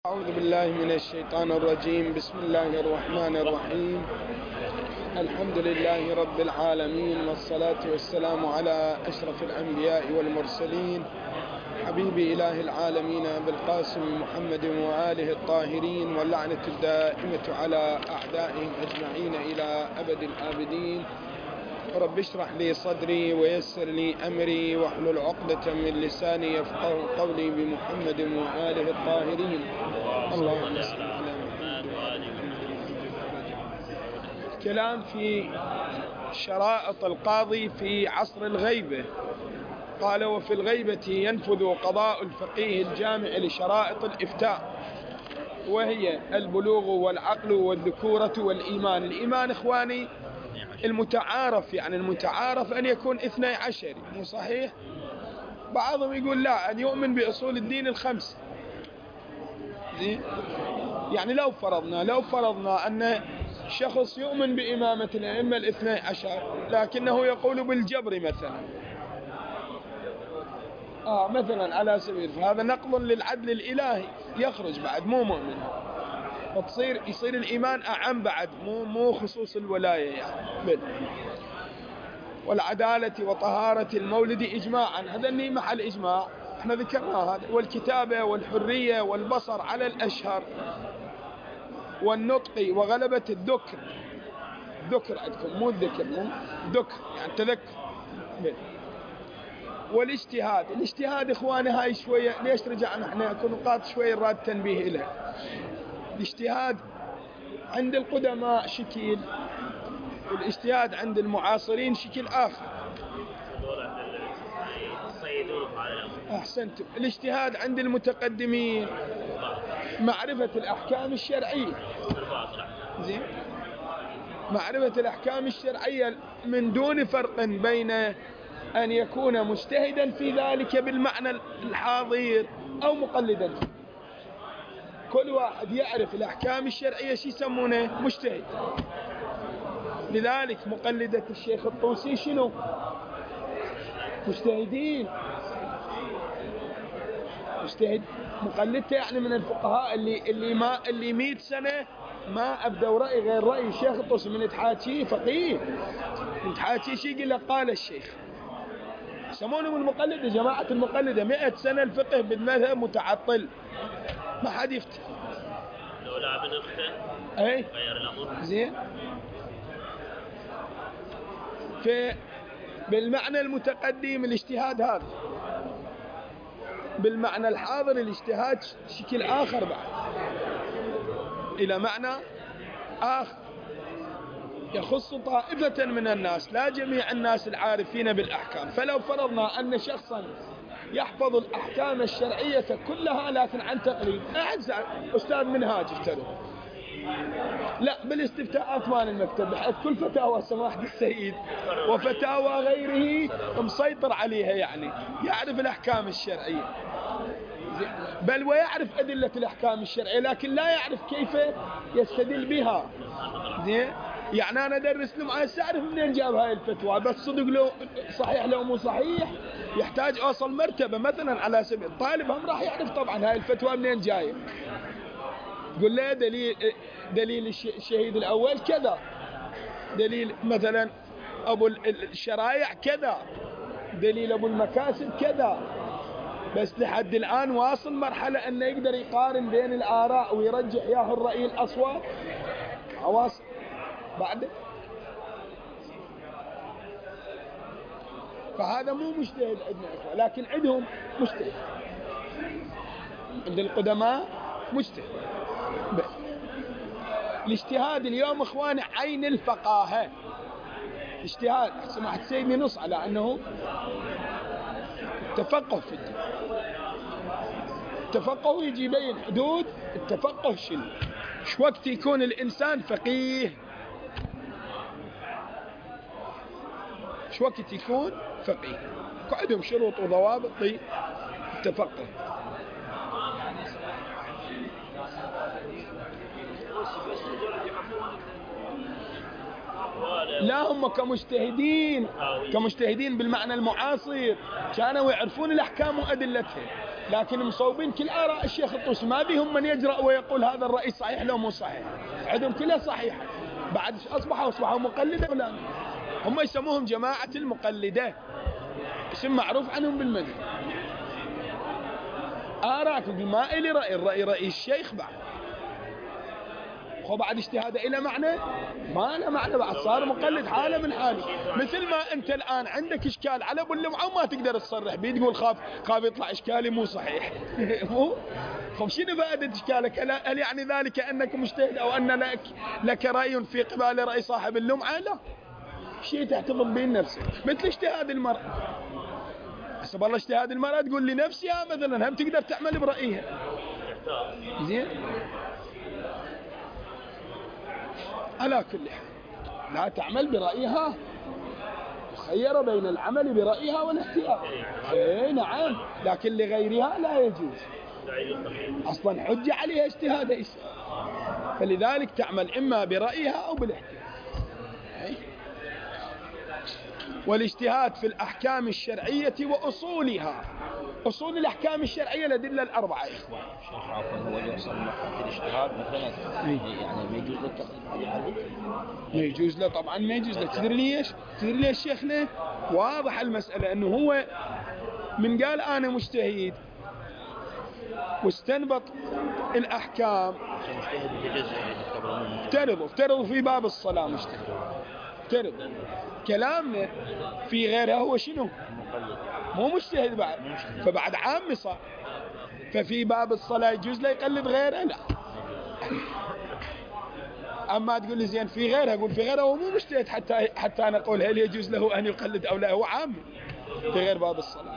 أعوذ بالله من الشيطان الرجيم. بسم الله الرحمن الرحيم. الحمد لله رب العالمين، والصلاة والسلام على أشرف الأنبياء والمرسلين، حبيب إله العالمين بالقاسم محمد وآله الطاهرين، واللعنة الدائمة على أعدائهم أجمعين إلى أبد الآبدين. رب اشرح لي صدري ويسر لي أمري واحلل عقدة من لساني يفقهوا قولي بمحمد وآله الطاهرين. اللهم صل على محمد. كلام في شرائط القاضي في عصر الغيبة. قال: وفي الغيبة ينفذ قضاء الفقيه الجامع لشرائط الإفتاء، وهي البلوغ والعقل والذكورة والإيمان. الإيمان إخواني المتعارف، يعني المتعارف أن يكون 12، مو صحيح؟ بعضهم يقول لا، أن يؤمن بأصول الدين الخمس. يعني لو فرضنا أن شخص يؤمن بإمامة الأئمة 12، لكنه يقول بالجبر مثلا، مثلا على سبيل، فهذا نقض للعدل الإلهي، يخرج بعد مو مؤمن، يصير الإيمان أعم بعد، مو خصوص الولاية يعني. والعدالة وطهارة المولد إجماعا، هذا اللي مع الإجماع احنا ذكرناه هذا. والكتابة والحرية والبصر على الأشهر، والنطق وغلبة الذكر عندكم مو الذكر، مو ذكر يعني تذكر. والاجتهاد إخواني هاي شوية، ليش رجعنا احنا نقاط شوية راد تنبيه إلها. الاجتهاد عند القدماء شكل، والاجتهاد عند المعاصرين شكل آخر. أحسنتم. الاجتهاد عند المتقدمين معرفة الأحكام الشرعية، زين، معرفة الأحكام الشرعية من دون فرق بين أن يكون مجتهدا في ذلك بالمعنى الحاضر أو مقلدا. كل واحد يعرف الأحكام الشرعية شو يسمونه؟ مجتهد. لذلك مقلدة الشيخ الطوسي شنو؟ مجتهدين. مجتهد مقلدته يعني من الفقهاء اللي 100 سنة ما أبدوا رأي غير رأي الشيخ الطوسي. من تحاكيه فقيه، من تحاكيه شيء يقول لك قال الشيخ. يسمونهم المقلدة، جماعة المقلدة. 100 سنة الفقه بالمذهب متعطل، ما حد يفتي. لولا ابن اخته اي غير الامر. زين. بالمعنى المتقدم الاجتهاد هذا، بالمعنى الحاضر الاجتهاد شكل آخر بعد، إلى معنى آخر يخص طائفة من الناس، لا جميع الناس العارفين بالأحكام. فلو فرضنا أن شخصا يحفظ الأحكام الشرعية كلها لكن عن تقليد، أستاذ منهاج افترض، لا، بالاستفتاءات مال المكتب، بحيث كل فتاوى سماحة السيد وفتاوى غيره مسيطر عليها، يعني يعرف الأحكام الشرعية، بل ويعرف أدلة الأحكام الشرعية، لكن لا يعرف كيف يستدل بها. زين، يعني أنا أدرس له معاه أعرف منين جاب هاي الفتوى، بس صدق لو صحيح لو مو صحيح يحتاج أوصل مرتبة. مثلا على سبيل الطالب هم راح يعرف طبعا هاي الفتوى منين جاية. قل له دليل الشهيد الأول كذا، دليل مثلا أبو الشرايع كذا، دليل أبو المكاسب كذا. بس لحد الآن واصل مرحلة أنه يقدر يقارن بين الآراء ويرجح ياهو الرأي الأصوب. واصل بعد، فهذا مو مجتهد عندنا، لكن عندهم مجتهد، عند القدماء مجتهد. الاجتهاد اليوم اخواني عين الفقاهة. اجتهاد سمعت سيدي نص على انه التفقه في الدين. التفقه يجي بين حدود التفقه شنو، شو وقت يكون الانسان فقيه، شو وقت يكون فقيه. عندهم شروط وضوابط للتفقه. لا، هم كمجتهدين بالمعنى المعاصر كانوا يعرفون الأحكام وأدلتها، لكن مصوبين كل آراء الشيخ الطوسي، ما بيهم من يجرأ ويقول هذا الرأي صحيح لو مو صحيح، عندهم كلها صحيحة. بعد أصبحوا مقلدة ولا؟ هم يسموهم جماعة المقلدة، اسم معروف عنهم بالمدينة. آراءكم ما إلي رأي، رأي الشيخ بعد. بعد اجتهاده إلى معنى ما له معنى، بعد صار مقلد حاله من حاله. مثل ما أنت الآن عندك إشكال على أبو اللمعة وما تقدر تصرح بيه، تقول خاف يطلع إشكالي مو صحيح. مو شنو فائدة إشكالك؟ هل يعني ذلك أنك مجتهد أو أن لك رأي في قبال رأي صاحب اللمعة؟ لا، شيء تحتفظ به نفسك. مثل اجتهاد المرأة، حسب الله اجتهاد المرأة تقول لنفسها مثلا هم تقدر تعمل برأيها. زين، على كل حال لا تعمل برأيها، خير بين العمل برأيها والاحتياط. نعم، لكن لغيرها لا يجوز، أصلا حجة عليها اجتهاد، فلذلك تعمل إما برأيها أو بالاحتياط. والاجتهاد في الأحكام الشرعية وأصولها. أصول الأحكام الشرعية الأدلة الأربعة يا إخوان. شيخ عفوا، هو يوصل مرحلة الاجتهاد مثلا يعني ما يجوز له التقليد عليه؟ ما يجوز له طبعا، ما يجوز له. تدري ليش؟ تدري ليش الشيخ ليه؟ واضح المسألة، أنه هو من قال أنا مجتهد واستنبط الأحكام. افترضوا في باب الصلاة مجتهد، افترضوا كلامنا في غيرها هو شنو؟ مو مجتهد بعد، فبعد عام صار. ففي باب الصلاة يجوز له يقلد غيره؟ لا. أما تقول لي زين في غيرها، أقول في غيرها هو مو مجتهد حتى أنا أقول هل يجوز له أن يقلد أو لا، هو عام في غير باب الصلاة.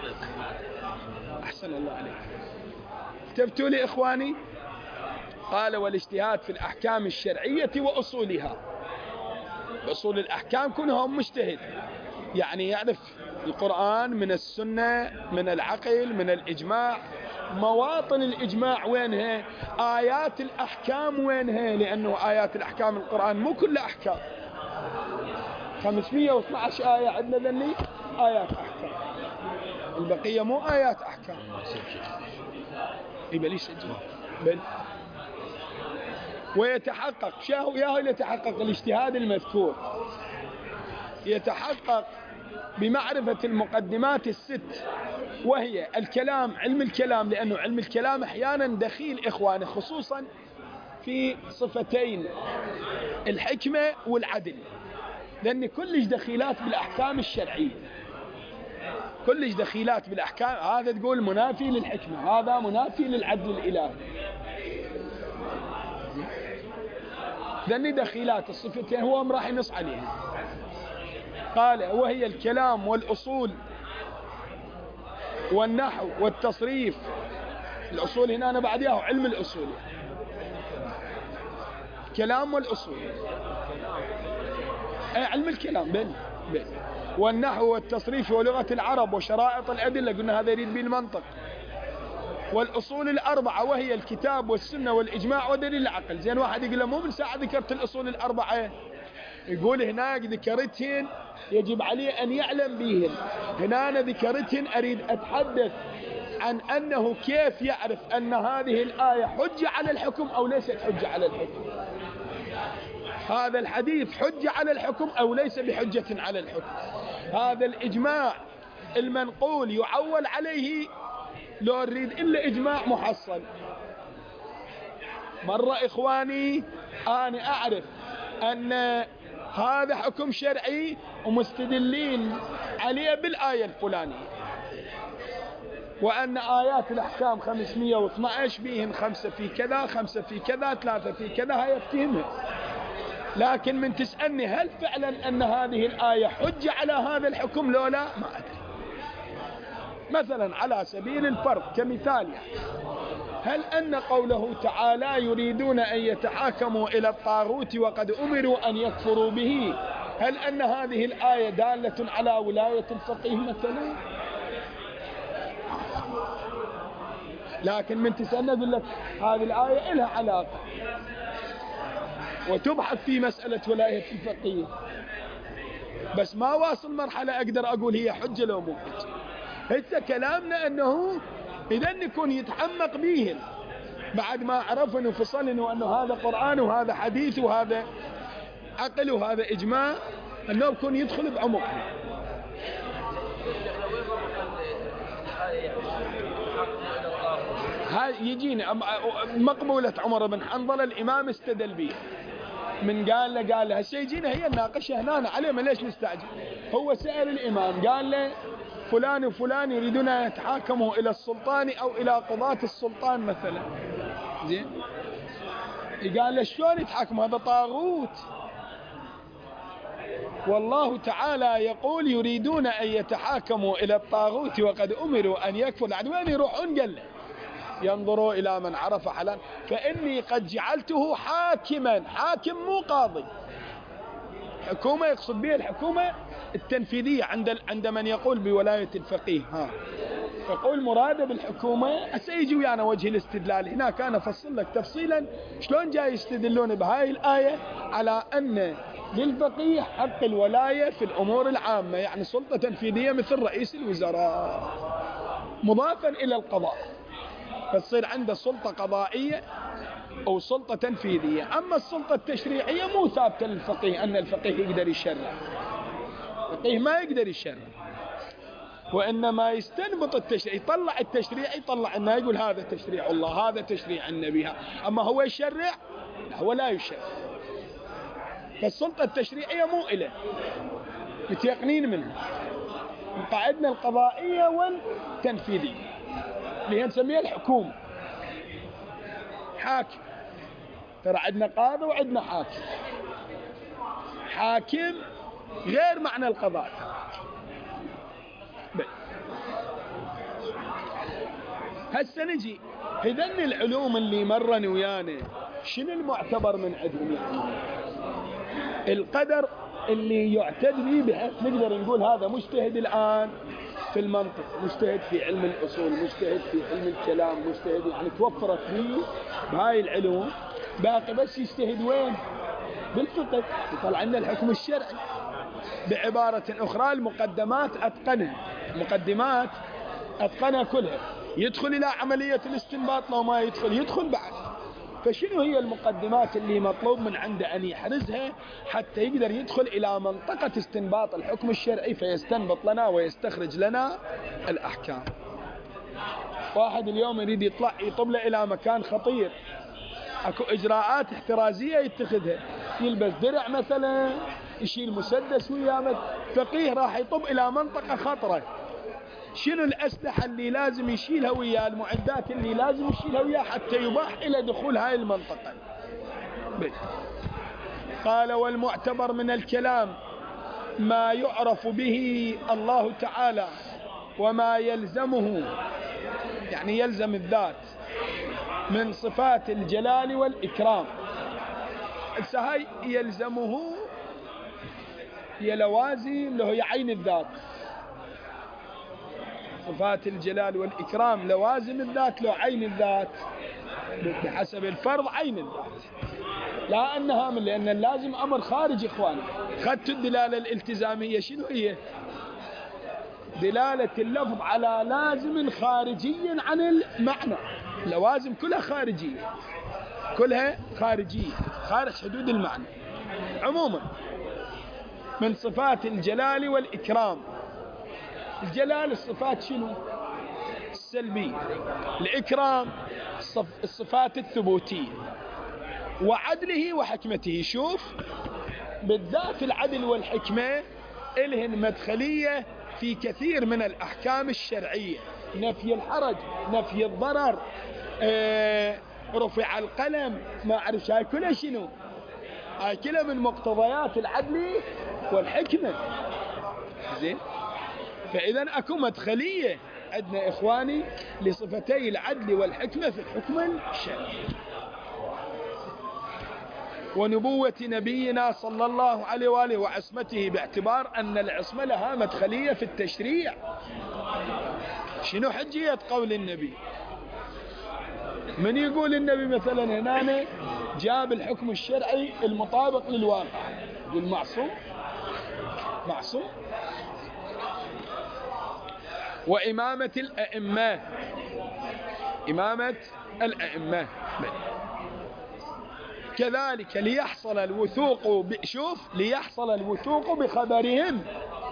أحسن الله عليك. كتبتوا لي إخواني؟ قال والاجتهاد في الأحكام الشرعية وأصولها. أصول الأحكام كلهم مجتهد، يعني يعرف القرآن من السنة من العقل من الإجماع، مواطن الإجماع وينها، آيات الأحكام وينها، لأنه آيات الأحكام القرآن مو كل أحكام، 512 آية عندنا ذني آيات أحكام، البقية مو آيات أحكام. يبقى ليش بل ويتحقق ياهو يتحقق الاجتهاد المذكور، يتحقق بمعرفة المقدمات الست، وهي الكلام، علم الكلام، لأنه علم الكلام أحيانا دخيل إخواني خصوصا في صفتين الحكمة والعدل، لأن كلش دخيلات بالأحكام الشرعية، كلش دخيلات بالأحكام. هذا تقول منافي للحكمة، هذا منافي للعدل الإلهي، لأن دخيلات الصفتين هو راح ينص عليها. قال وهي الكلام والأصول والنحو والتصريف. الأصول هنا أنا بعدها علم الأصول، كلام والأصول، علم الكلام بل والنحو والتصريف ولغة العرب وشرائط الأدلة، قلنا هذا يريد به المنطق. والأصول الأربعة وهي الكتاب والسنة والإجماع ودليل العقل. زين واحد يقول له مو من ساعة ذكرت الأصول الأربعة، يقول هناك ذكرتهن يجب عليه أن يعلم بهن، هنا أنا ذكرتهن أريد أتحدث عن أنه كيف يعرف أن هذه الآية حجة على الحكم أو ليست حجة على الحكم، هذا الحديث حجة على الحكم أو ليس بحجة على الحكم، هذا الإجماع المنقول يعول عليه لو نريد إلا إجماع محصل. مرة إخواني أنا أعرف أن هذا حكم شرعي ومستدلين عليه بالآية الفلانية، وأن آيات الأحكام 512 فيهن 5 في كذا 5 في كذا 3 في كذا، هاي افتهمها. لكن من تسألني هل فعلا أن هذه الآية حجة على هذا الحكم لو لا، ما أدري. مثلا على سبيل الفرض كمثال، هل أن قوله تعالى يريدون أن يتحاكموا إلى الطاغوت وقد أمروا أن يكفروا به، هل أن هذه الآية دالة على ولاية الفقيه مثلا؟ لكن من تسألنا يقول لك هذه الآية لها علاقة، وتبحث في مسألة ولاية الفقيه، بس ما واصل مرحلة أقدر أقول هي حجة لو مو حجة. هسه كلامنا أنه إذا يكون يتعمق بيهن بعد ما عرفن وفصلن وأنه هذا قرآن وهذا حديث وهذا عقل وهذا إجماع، أنه يكون يدخل بعمق. هاي يجينا مقبولة عمر بن حنظلة الإمام استدل به من قال له هالشيء يجينا هي الناقشة هنا عليه، ما ليش نستعجل. هو سأل الإمام قال له فلان وفلان يريدون أن يتحاكموا إلى السلطان أو إلى قضاة السلطان مثلا، زين؟ قال له شلون يتحاكموا؟ هذا طاغوت، والله تعالى يقول يريدون أن يتحاكموا إلى الطاغوت وقد أمروا أن يكفروا. يعني وين يروحون؟ قال له ينظروا إلى من عرف حلال فإني قد جعلته حاكما، حاكم مو قاضي. حكومة يقصد بها الحكومة التنفيذية عند من يقول بولاية الفقيه. يقول مراد بالحكومة سيجي ويانا وجه الاستدلال هناك. أنا أفصل لك تفصيلا شلون جاي يستدلون بهاي الآية على أن للفقيه حق الولاية في الأمور العامة، يعني سلطة تنفيذية مثل رئيس الوزراء مضافا إلى القضاء، فتصير عنده سلطة قضائية أو سلطة تنفيذية. أما السلطة التشريعية مو ثابتة للفقيه أن الفقيه يقدر يشرع، الفقيه ما يقدر يشرع، وإنما يستنبط التشريع، يطلع التشريع، يطلع أنه يقول هذا تشريع الله، هذا تشريع النبي، أما هو يشرع هو لا يشرع. فالسلطة التشريعية مو إله، متيقنين منها. قاعدنا القضائية والتنفيذية اللي هي نسميها الحكومة. حاكم، ترى عندنا قاضي وعندنا حاكم. حاكم غير معنى القضاء. هسه نجي هذن العلوم اللي مرن ويانا شنو المعتبر من عندهم؟ يعني القدر اللي يعتد به بحيث نقدر نقول هذا مجتهد الآن في المنطق، مجتهد في علم الأصول، مجتهد في علم الكلام، مجتهد، يعني توفرت فيه بهاي العلوم. باقي بس يجتهد وين؟ بالفقه، يطلع لنا الحكم الشرعي. بعبارة أخرى المقدمات أتقنها، مقدمات أتقنها كلها. يدخل إلى عملية الاستنباط لو ما يدخل بعد. فشنو هي المقدمات اللي مطلوب من عنده أن يحرزها حتى يقدر يدخل إلى منطقة استنباط الحكم الشرعي فيستنبط لنا ويستخرج لنا الأحكام؟ واحد اليوم يريد يطب له إلى مكان خطير، أكو إجراءات احترازية يتخذها، يلبس درع مثلا، يشيل مسدس وياه. فقيه راح يطب إلى منطقة خطرة، شنو الأسلحة اللي لازم يشيلها وياه، المعدات اللي لازم يشيلها وياه حتى يباح إلى دخول هاي المنطقة؟ قال والمعتبر من الكلام ما يعرف به الله تعالى وما يلزمه، يعني يلزم الذات من صفات الجلال والإكرام. هاي يلزمه هي لوازم اللي هي عين الذات. صفات الجلال والإكرام لوازم الذات لو عين الذات، بحسب الفرض عين الذات، لا أنها من، لأن اللازم أمر خارج. إخواني خدت الدلالة الالتزامية شنو هي؟ دلالة اللفظ على لازم خارجي عن المعنى. لوازم كلها خارجية، كلها خارجية، خارج حدود المعنى. عموما من صفات الجلال والإكرام، الجلال الصفات شنو؟ السلبية، الإكرام الصفات الثبوتية، وعدله وحكمته. شوف بالذات العدل والحكمة إلهن مدخلية في كثير من الأحكام الشرعية، نفي الحرج، نفي الضرر، رفع القلم، ما أعرف هاي كلها شنو؟ هاي كلها من مقتضيات العدل والحكمة. زين، فإذا أكو مدخلية عندنا إخواني لصفتي العدل والحكمة في الحكم الشرعي. ونبوة نبينا صلى الله عليه وآله وعصمته، باعتبار أن العصمة لها مدخلية في التشريع. شنو حجية قول النبي؟ من يقول النبي مثلا هنا جاب الحكم الشرعي المطابق للواقع، يقول معصوم، معصوم. وإمامة الأئمة، إمامة الأئمة. كذلك ليحصل الوثوق ليحصل الوثوق بخبرهم،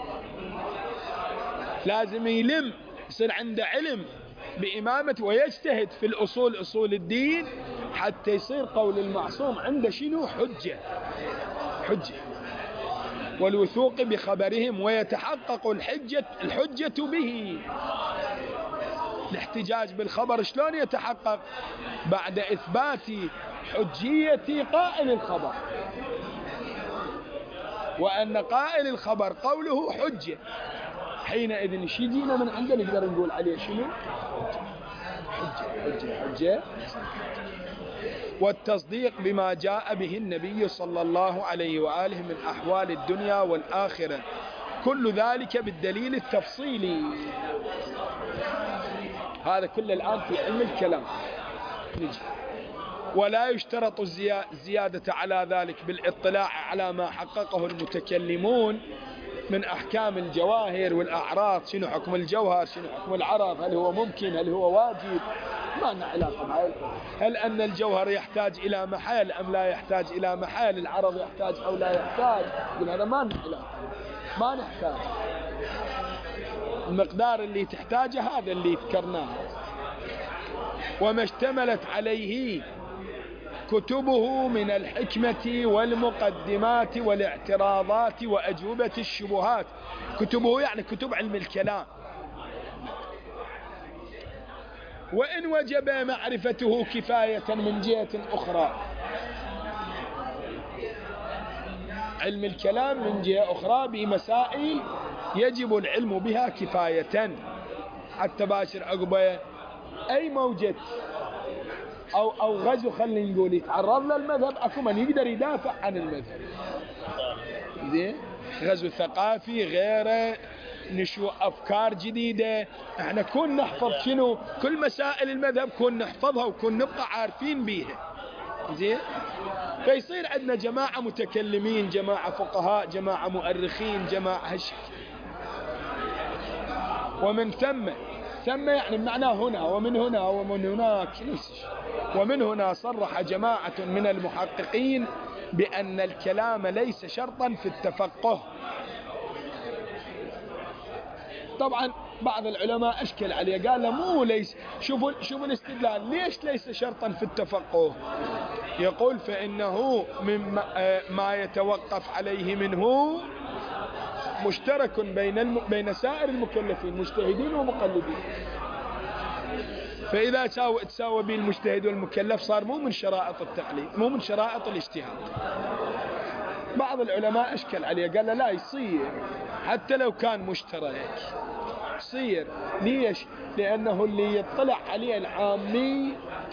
لازم يلم، يصير عنده علم بإمامة ويجتهد في الأصول، أصول الدين، حتى يصير قول المعصوم عنده شنو؟ حجة. والوثوق بخبرهم، ويتحقق الحجة به. الاحتجاج بالخبر شلون يتحقق؟ بعد إثبات حجية قائل الخبر، وأن قائل الخبر قوله حجة. حينئذ يجينا من عنده نقدر نقول عليه شنو؟ حجة. والتصديق بما جاء به النبي صلى الله عليه وآله من أحوال الدنيا والآخرة، كل ذلك بالدليل التفصيلي. هذا كل الآن في علم الكلام. نجي. ولا يشترط الزيادة على ذلك بالاطلاع على ما حققه المتكلمون من أحكام الجواهر والأعراض. شنو حكم الجوهر؟ شنو حكم العرض؟ هل هو ممكن؟ هل هو واجب؟ ما لنا علاقة بهذا. هل أن الجوهر يحتاج إلى محل أم لا يحتاج إلى محل؟ العرض يحتاج أو لا يحتاج؟ هذا ما لنا علاقة، ما نحتاج. المقدار اللي تحتاجه هذا اللي ذكرناه. وما اشتملت عليه كتبه من الحكمة والمقدمات والاعتراضات وأجوبة الشبهات. كتبه يعني كتب علم الكلام. وإن وجب معرفته كفاية من جهة أخرى، علم الكلام من جهة أخرى بمسائل يجب العلم بها كفاية، حتى باشر عقبه أي موجة أو غزو خلينا نقول يتعرض للمذهب، أكو من يقدر يدافع عن المذهب. زين، غزو ثقافي غيره، نشوء أفكار جديدة. احنا كون نحفظ شنو كل مسائل المذهب، كون نحفظها وكون نبقى عارفين بيها. زين، فيصير عندنا جماعة متكلمين، جماعة فقهاء، جماعة مؤرخين، جماعة هالشكل. ومن ثم يعني معناه هنا ومن هنا ومن هناك. ومن هنا صرح جماعة من المحققين بأن الكلام ليس شرطا في التفقه. طبعا بعض العلماء أشكل عليه، قال له مو ليس. شوفوا الاستدلال، ليش ليس شرطا في التفقه؟ يقول فإنه ما يتوقف عليه منه مشترك بين سائر المكلفين، مجتهدين ومقلدين. فإذا تساوى بين المجتهد والمكلف صار مو من شرائط التقليد، مو من شرائط الاجتهاد. بعض العلماء أشكل عليه، قال لا يصير حتى لو كان مشترك، يصير. ليش؟ لأنه اللي يطلع عليه العامي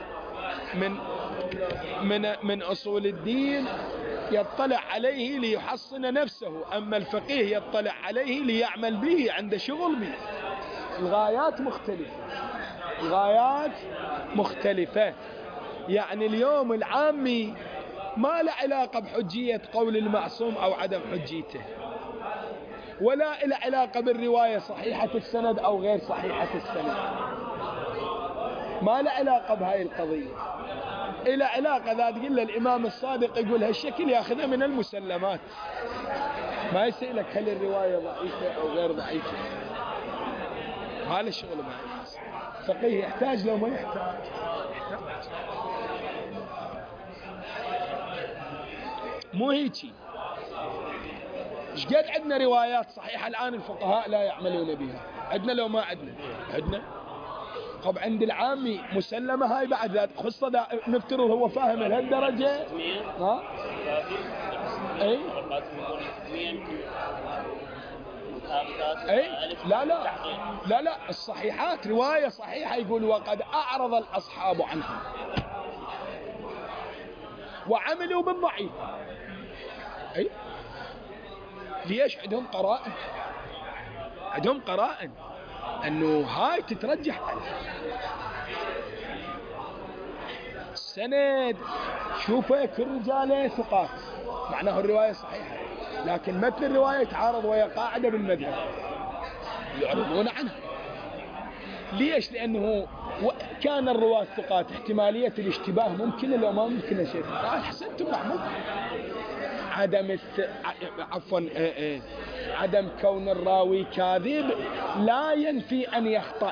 من أصول الدين يطلع عليه ليحصن نفسه، أما الفقيه يطلع عليه ليعمل به، عنده شغل به. الغايات مختلفة. يعني اليوم العامي ما له علاقة بحجية قول المعصوم أو عدم حجيته، ولا له علاقة بالرواية صحيحة السند أو غير صحيحة السند، ما له علاقة بهاي القضية. إلى علاقة ذات تقول الإمام الصادق يقول هالشكل يأخذها من المسلمات، ما يسألك هل الرواية ضعيفة أو غير ضعيفة. هذا الشغل ما يحتاج فقيه، يحتاج لو ما يحتاج. مو هيجي. ايش قد عندنا روايات صحيحة الآن الفقهاء لا يعملون بها؟ عندنا لو ما عندنا. طب عند العامي مسلمة هاي بعد ذات خصة نفترض هو فاهم لهالدرجة. ها؟ اي لا الصحيحات رواية صحيحة يقول وقد أعرض الأصحاب عنها وعملوا بالضعيف. أي ليش؟ عندهم قرائن أنه هاي تترجح عليها. السند شوفه كل رجاله ثقات، معناه الرواية صحيحة، لكن متن الرواية يتعارض ويا قاعدة بالمذهب يعرضون عنها. ليش؟ لأنه وكان الرواة ثقات احتمالية الاشتباه ممكنة لو ما ممكنة شيء. قال حسنتم محمود. عدم كون الراوي كاذب لا ينفي أن يخطأ،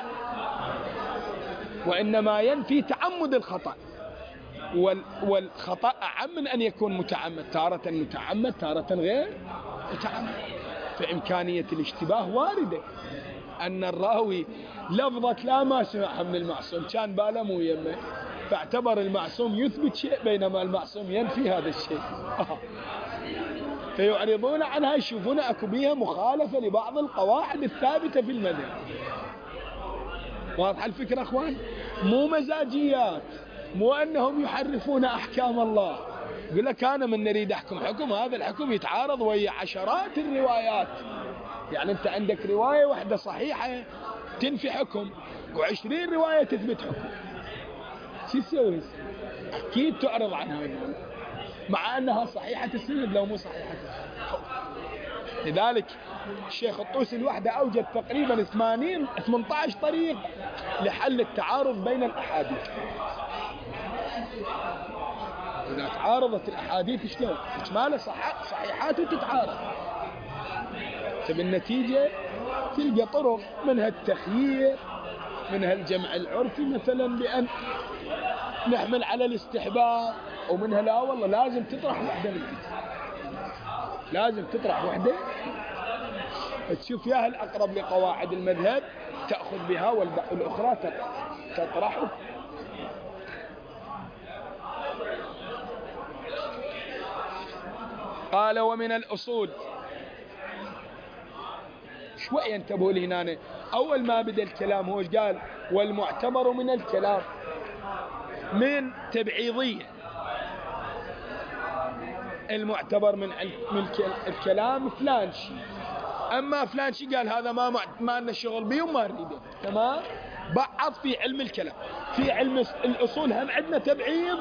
وإنما ينفي تعمد الخطأ، والخطأ أعم من أن يكون متعمد، تارة متعمد تارة غير متعمد. فإمكانية الاشتباه واردة. أن الراوي لفظة لا ما سمعها من المعصوم كان باله مو يمه، فاعتبر المعصوم يثبت شيء بينما المعصوم ينفي هذا الشيء. فيعرضون عنها، يشوفون أكو بيها مخالفة لبعض القواعد الثابتة في المذهب. واضحة الفكرة أخوان؟ مو مزاجيات، مو أنهم يحرفون أحكام الله. يقول لك أنا من نريد أحكم حكم، هذا الحكم يتعارض ويا عشرات الروايات. يعني أنت عندك رواية واحدة صحيحة تنفي حكم، و20 رواية تثبت حكم. شو تسوي؟ أكيد تعرض عنها مع أنها صحيحة السند لو مو صحيحة السند. لذلك الشيخ الطوسي الوحدة أوجد تقريبا 18 طريق لحل التعارض بين الأحاديث. إذا تعارضت الأحاديث شلون؟ إجمالها صحيحات وتتعارض. فبالنتيجة تلقى طرق، منها التخيير، منها الجمع العرفي مثلا بأن نحمل على الاستحباب، ومنها لا والله لازم تطرح وحدة من الكتاب، لازم تطرح وحدة تشوف ياها الأقرب لقواعد المذهب تأخذ بها، والأخرى تطرحه. قال ومن الأصول. شوي انتبهوا لي هنا، أول ما بدأ الكلام هو قال والمعتبر من الكلام من تبعيضية. المعتبر من الكلام فلان شيء، أما فلان شيء قال هذا ما لنا شغل به وما نريده. تمام؟ بعض في علم الكلام. في علم الأصول هم عندنا تبعيض؟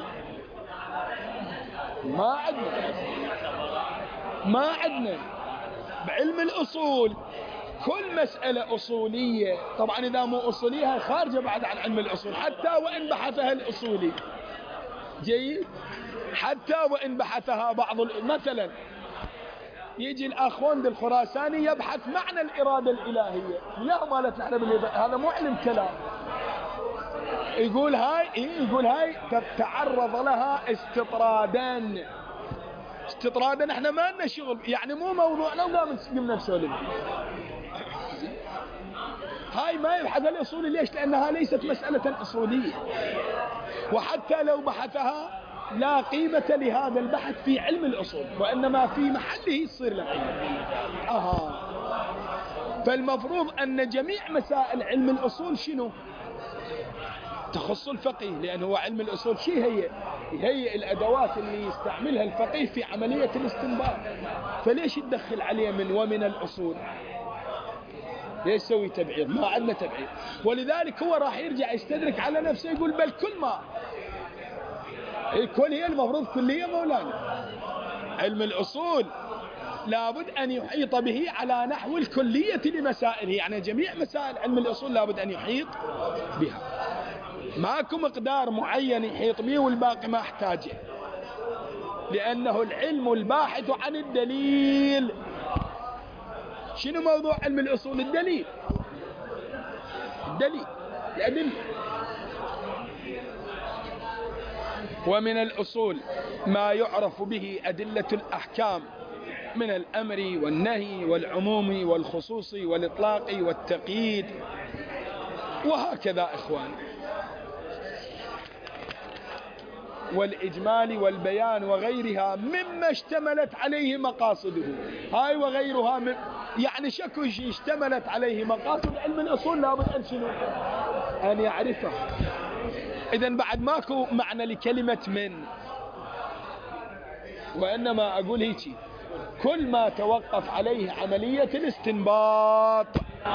ما عندنا. بعلم الأصول كل مسألة أصولية، طبعا إذا مو أصولية خارجة بعد عن علم الأصول، حتى وإن بحثها الأصولي جيد، حتى وإن بحثها بعض مثلا يجي الأخ وند الخراساني يبحث معنى الإرادة الإلهية، لا مالت نحن هذا مو علم كلام. يقول هاي تتعرض لها استطرادا احنا ما لنا شغل، يعني مو موضوعنا ولا قمنا نسولف. هاي ما يبحث الأصولي. ليش؟ لأنها ليست مسألة أصولية، وحتى لو بحثها لا قيمة لهذا البحث في علم الأصول، وإنما في محله يصير له قيمة. فالمفروض أن جميع مسائل علم الأصول شنو؟ تخص الفقيه، لأنه هو علم الأصول شيء هي الأدوات اللي يستعملها الفقيه في عملية الاستنباط. فليش تدخل عليه من ومن الأصول؟ ليش يسوي تبعيض؟ ما عندنا تبعيض. ولذلك هو راح يرجع يستدرك على نفسه يقول بل كل ما الكل هي المفروض كلية مولانا. علم الأصول لابد أن يحيط به على نحو الكلية لمسائله، يعني جميع مسائل علم الأصول لابد أن يحيط بها، ماكو مقدار معين يحيط به والباقي ما احتاجه، لأنه العلم الباحث عن الدليل. شنو موضوع علم الأصول؟ الدليل، الأدلة. ومن الأصول ما يعرف به أدلة الأحكام من الأمر والنهي والعموم والخصوص والإطلاق والتقييد، وهكذا إخوان، والإجمال والبيان وغيرها مما اشتملت عليه مقاصده. هاي وغيرها يعني شكو شيء اشتملت عليه مقاصد علم الأصول لابد أن يعرفها. إذن بعد ماكو معنى لكلمة من، وإنما أقول هيك كل ما توقف عليه عملية الاستنباط.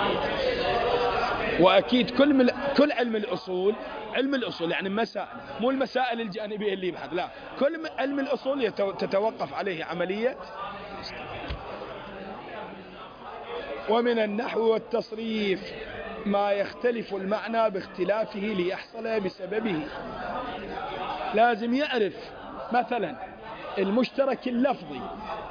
وأكيد كل علم الأصول يعني المسائل، مو المسائل الجانبية اللي يبحث، لا، كل علم الأصول تتوقف عليه عملية. ومن النحو والتصريف ما يختلف المعنى باختلافه ليحصل بسببه. لازم يعرف مثلا المشترك اللفظي،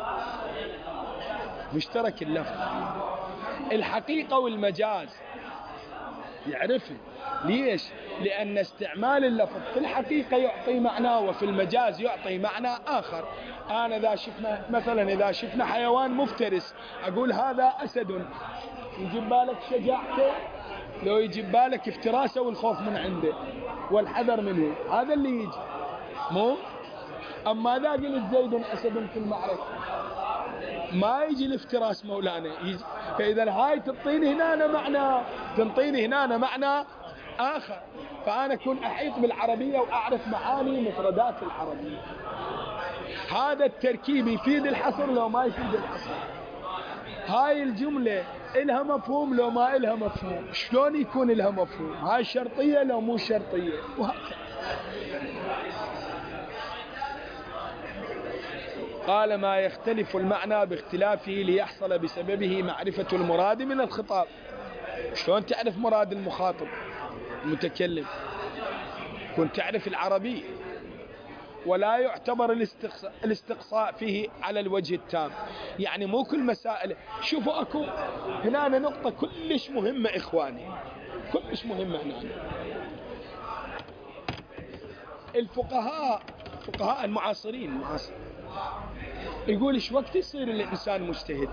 مشترك اللفظ، الحقيقة والمجاز يعرفه. ليش؟ لأن استعمال اللفظ في الحقيقة يعطي معنى وفي المجاز يعطي معنى آخر. أنا إذا شفنا مثلا إذا شفنا حيوان مفترس أقول هذا أسد، يجيب بالك شجاعته، لو يجيب بالك افتراسه والخوف من عنده والحذر منه، هذا اللي يجي مو. أما إذا قلت زيد أسد في المعركة ما يجي الافتراس مولانا يجي. فإذا هاي تعطيني هنا معنى، تنطيني هنا معنى آخر. فأنا أكون أحيط بالعربية وأعرف معاني مفردات العربية. هذا التركيب يفيد الحصر لو ما يفيد الحصر. هاي الجملة إلها مفهوم لو ما إلها مفهوم، شلون يكون إلها مفهوم؟ هاي شرطية لو مو شرطية، وهكذا. قال ما يختلف المعنى باختلافه ليحصل بسببه معرفة المراد من الخطاب. شلون تعرف مراد المخاطب المتكلم؟ كنت تعرف العربي. ولا يعتبر الاستقصاء فيه على الوجه التام، يعني مو كل مسائل. شوفوا اكو هنا نقطة كلش مهمة إخواني، كلش مهمة هنا. الفقهاء المعاصرين يقول ايش وقت يصير الإنسان مجتهد؟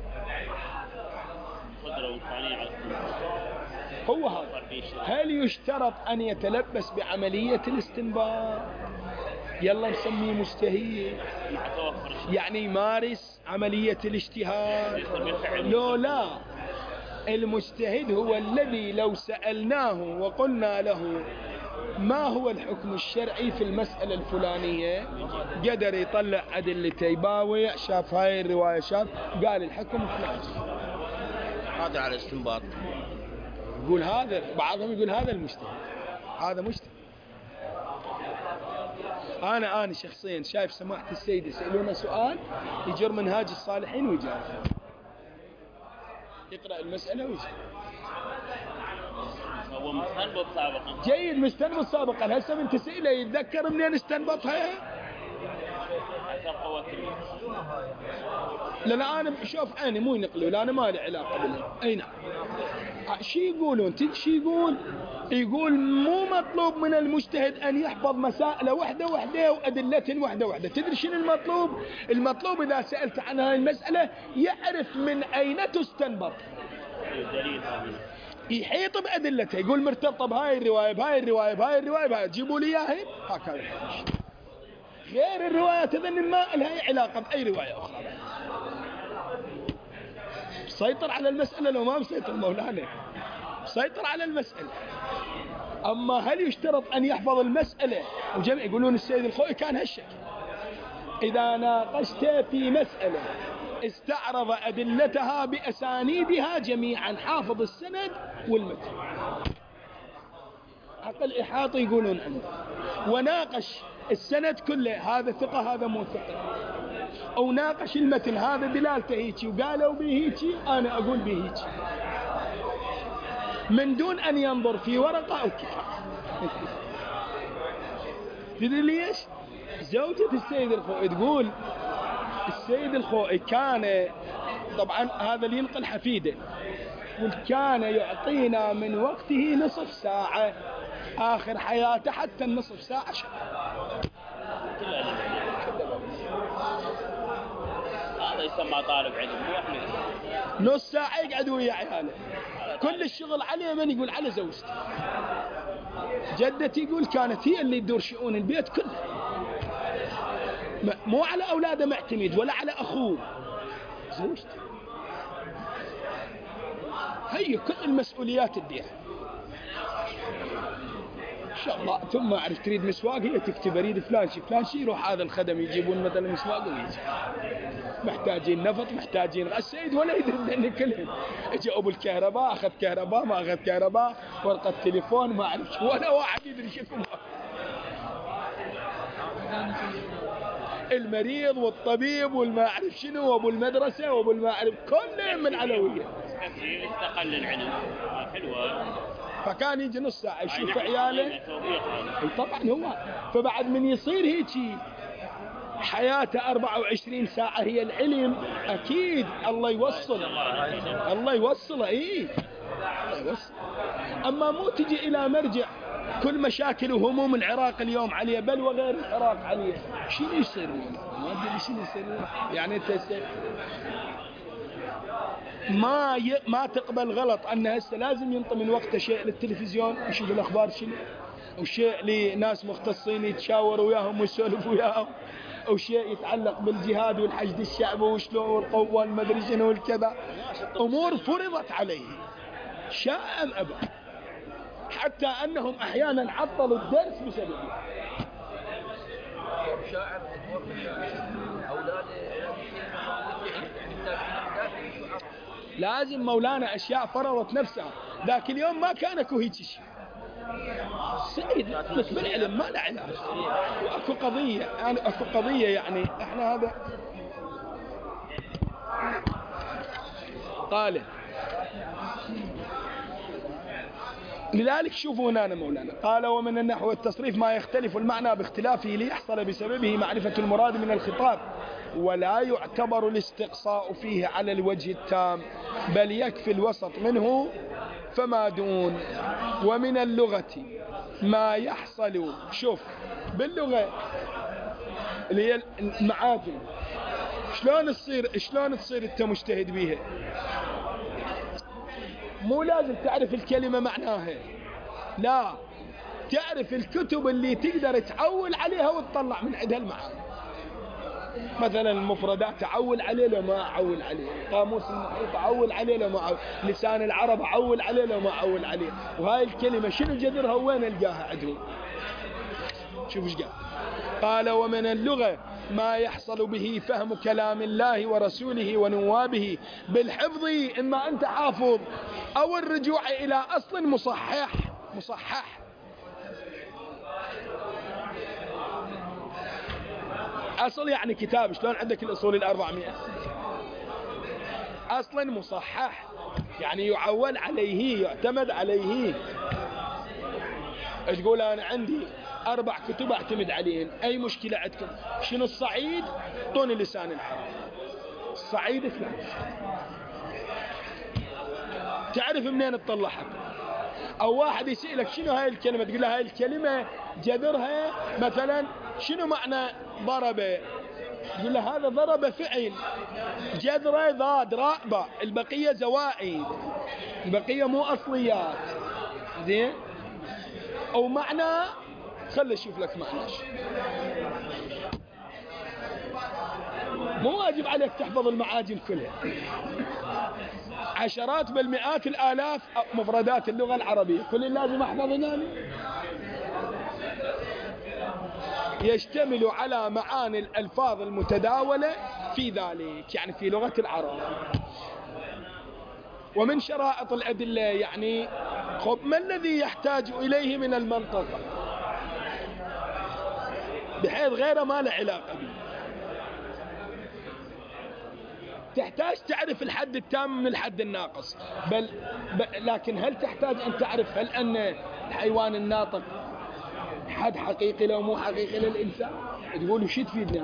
هو هذا. هل يشترط أن يتلبس بعملية الاستنباط؟ يلا نسميه مجتهد، يعني يمارس عملية الاجتهاد؟ لا، المجتهد هو الذي لو سألناه وقلنا له ما هو الحكم الشرعي في المسألة الفلانية قدر يطلع أدلة، يباوع، شاف هاي الرواية، شاف قال الحكم فلان. هذا على الاستنباط. يقول هذا، بعضهم يقول هذا المجتهد، هذا مجتهد. أنا شخصيا شايف سماحة السيد يسألونه سؤال يجر منهاج الصالحين ويجاوب، يقرأ المسألة ويجاوب. هو مستنبط سابقا. جيد، مستنبط سابقا. هسه من تسأله يتذكر منين استنبطها؟ لا أنا شوف عيني مو ينقلوا، لا أنا ما لي علاقة بالهم. أي نعم. شي يقولون؟ شي يقول مو مطلوب من المجتهد أن يحفظ مسائل وحدة وأدلة وحدة. تدري شنو المطلوب؟ المطلوب إذا سألت عن هاي المسألة يعرف من أين تستنبط، يحيط بأدلتها، يقول مرتبطة بهاي الرواية بهاي الرواية جيبوا لي إياها هكذا. غير الروايات إذن ما لها علاقة بأي رواية أخرى. سيطر على المسألة لو ما مسيطر مولانا، سيطر على المسألة. أما هل يشترط أن يحفظ المسألة؟ وجميع يقولون السيد الخوئي كان هالشكل، إذا ناقشت في مسألة استعرض أدلتها بأسانيدها جميعا، حافظ السند والمتن، عقل إحاطي يقولون عنه، وناقش السند كله، هذا ثقة هذا مو ثقة، أو ناقش المتن، هذا دلالته هيجي وقالوا به هيجي أنا أقول به هيجي، من دون أن ينظر في ورقة أو كتاب. تدري ليش؟ زوجة السيد الخوئي تقول السيد الخوئي كان، طبعا هذا اللي ينقل حفيده، كان يعطينا من وقته نصف ساعة آخر حياته، حتى النصف ساعة هذا يسمى طالب علم، مو احنا نص ساعة يقعد ويا عياله، كل الشغل عليه. من يقول؟ على زوجته. جدتي يقول كانت هي اللي تدور شؤون البيت كله، مو على أولاده معتمد ولا على أخوه، زوجته هي كل المسؤوليات تديها إن شاء الله. ثم أعرف تريد مسواق، هي تكتب أريد فلان شي، يروح هذا الخدم يجيبون مثلا مسواق ويجي. محتاجين نفط، محتاجين السيد ولا يدري كلهم. اجى ابو الكهرباء، اخذ كهرباء ما اخذ كهرباء، ورقه تليفون ما اعرف شو، ولا واحد يدري شكو. المريض والطبيب والما أعرف شنو وأبو المدرسة وأبو الما أعرف كلهم من علوية. كثير استقل العلم حلوة. فكان يجي نص ساعة يشوف عياله. اي طبعا هو. فبعد من يصير هيجي حياته 24 ساعة هي العلم، أكيد الله يوصل، الله يوصله. إيه الله يوصل. أما مو تجي إلى مرجع كل مشاكل وهموم العراق اليوم عليه، بل وغير العراق عليه، شنو يصير؟ ما أدري شنو يصير. يعني أنت ما تقبل غلط أن هسه لازم ينطي من وقته شيء للتلفزيون يشوف الأخبار شنو، وشيء لناس مختصين يتشاوروا وياهم ويسولفوا وياهم، وشيء يتعلق بالجهاد والحشد الشعبي وشلون والقوة والمدري شنو والكذا. أمور فرضت عليه شاء أم أبى، حتى أنهم أحيانا عطلوا الدرس بسببه. شاعر لازم مولانا أشياء فرضت نفسها. ذاك اليوم ما كان اكو هيك شيء. سيد مثل بالعلم ما له علاج. واكو قضية، يعني اكو قضية، يعني احنا هذا قال. لذلك شوفوا هنا مولانا قال: ومن النحو والتصريف ما يختلف المعنى باختلافه ليحصل بسببه معرفة المراد من الخطاب، ولا يعتبر الاستقصاء فيه على الوجه التام، بل يكفي الوسط منه فما دون. ومن اللغة ما يحصل، شوف باللغة اللي هي المعادن، شلون تصير انت مجتهد بيها؟ مو لازم تعرف الكلمة معناها، لا، تعرف الكتب اللي تقدر تعول عليها وتطلع من عندها المعاني. مثلا المفردات تعول عليه لو ما أعول عليه، قاموس النحو تعول عليه لو ما أعول، لسان العرب أعول عليه لو ما أعول عليه. وهاي الكلمة شنو جذرها وين ألقاها عندهم؟ شوف ايش قال: ومن اللغة ما يحصل به فهم كلام الله ورسوله ونوابه بالحفظ، إما أنت حافظ أو الرجوع إلى أصل مصحح. أصل يعني كتاب، شلون عندك الأصول 400 أصلا مصحح، يعني يعول عليه، يعتمد عليه. تقول أنا عندي 4 كتب أعتمد عليهم، أي مشكلة عندكم؟ شنو الصعيد؟ طوني لسان العرب، الصعيد فلان. تعرف منين تطلعها؟ أو واحد يسألك شنو هاي الكلمة، تقول له هاي الكلمة جذرها مثلا شنو معنى ضرب؟ تقول له هذا ضرب فعل، جذره ضاد راء باء، البقية زوائد، البقية مو أصليات. زين؟ أو معنى، خلي أشوف لك معنى. مو واجب عليك تحفظ المعاجم كلها، عشرات بل مئات الآلاف مفردات اللغة العربية، كل لازم أحفظها. يشتمل على معاني الألفاظ المتداولة في ذلك، يعني في لغة العرب. ومن شرائط الأدلة، يعني ما الذي يحتاج إليه من المنطق بحيث غيره ما له علاقة به؟ تحتاج تعرف الحد التام من الحد الناقص، لكن هل تحتاج أن تعرف هل أن الحيوان الناطق حد حقيقي لو مو حقيقي للإنسان؟ تقولوا شو تفيدني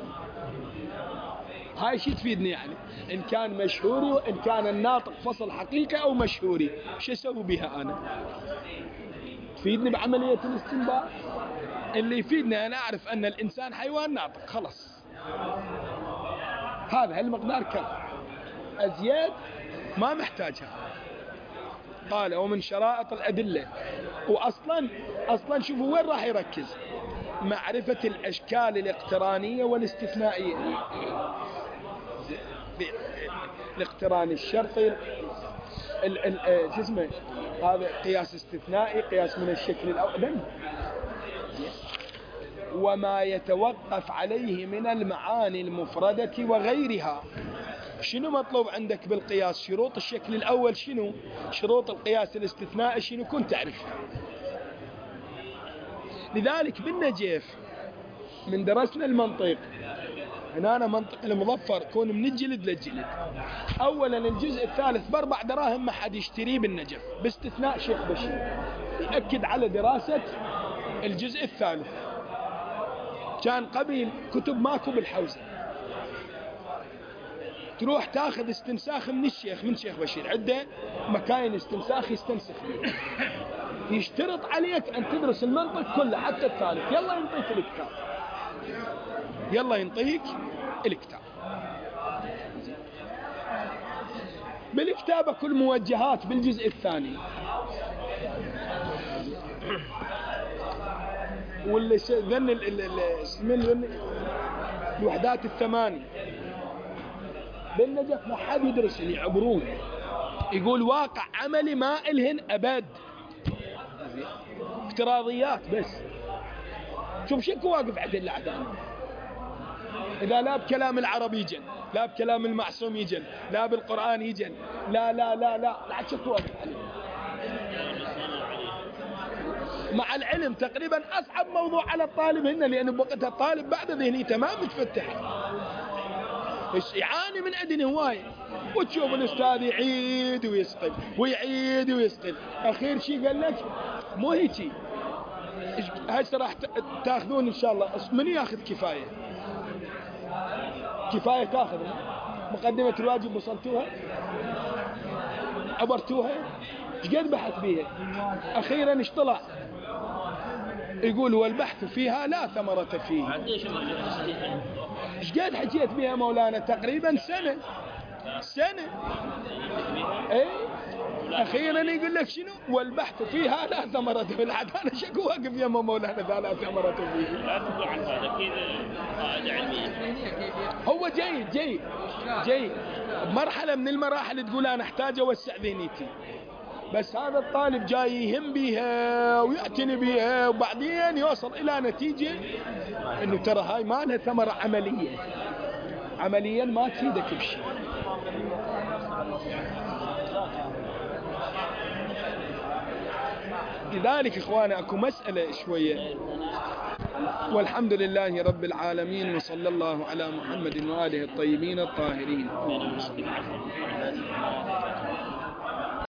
هاي شو تفيدني؟ يعني إن كان مشهوري وإن كان الناطق فصل حقيقي أو مشهوري، شو أسوي بها أنا؟ تفيدني بعملية الاستنباط؟ اللي يفيدني أنا أعرف أن الإنسان حيوان ناطق، خلص، هذا المقدار كم، أزياد ما محتاجها. قال: ومن شرائط الأدلة، وأصلا شوفوا وين راح يركز، معرفة الأشكال الاقترانية والاستثنائية. الاقتراني الشرطي، شو اسمه هذا، قياس استثنائي، قياس من الشكل الأول، وما يتوقف عليه من المعاني المفردة وغيرها. شنو مطلوب عندك بالقياس؟ شروط الشكل الأول شنو؟ شروط القياس الاستثنائي شنو؟ كنت تعرف. لذلك بالنجف من درسنا المنطق هنا منطق المظفر يكون من الجلد للجلد. أولا الجزء الثالث ب4 دراهم ما حد يشتريه بالنجف باستثناء شيخ بشير يأكد على دراسة الجزء الثالث. كان قبل كتب ماكو بالحوزة، تروح تاخذ استنساخ من الشيخ، من شيخ بشير عنده مكاين استنساخ يستنسخ فيه، يشترط عليك أن تدرس المنطق كله حتى الثالث. يلا ينطيك الكتاب، يلا ينطيك الكتاب. بالكتابة كل موجهات بالجزء الثاني، واللي ذن الوحدات الثماني بالنجف ما حد يدرس يعبرون، يقول واقع عملي ما إلهن أبد، افتراضيات بس. شوف شكو واقف عند الأعداء، إذا لا بكلام العربي يجن، لا بكلام المعصوم يجن، لا بالقرآن يجن، لا لا لا لا لا شكو واقف عليه. مع العلم تقريبا أصعب موضوع على الطالب هنا، لأنه بوقتها الطالب بعد ذهنيته ما متفتح، يعاني من عندنا هواية. وتشوف الأستاذ يعيد ويسقط ويعيد ويسقط، أخير شيء قال لك مو هيك هسه راح تاخذون إن شاء الله. من ياخذ كفاية؟ كفاية تاخذ مقدمة الواجب وصلتوها، عبرتوها، ايش قد بحث بيها؟ أخيرا ايش طلع؟ يقول والبحث فيها لا ثمرة فيه. ايش قد حكيت بها مولانا؟ تقريبا سنة. اي اخيرا يقول لك شنو؟ والبحث فيها لا ثمرة فيه. العاد انا شكو واقف يا مولانا ذا لا ثمرة فيه. لا تقول عن هذا كذا قاعدة علمية. هو جيد بمرحلة من المراحل تقول انا احتاج اوسع ذهنيتي، بس هذا الطالب جاي يهم بيها ويعتني بيها، وبعدين يوصل إلى نتيجة إنه ترى هاي ما لها ثمرة عمليا ما تفيدك بشيء. لذلك إخوانا أكو مسألة شوية، والحمد لله رب العالمين، وصلى الله على محمد وآله الطيبين الطاهرين.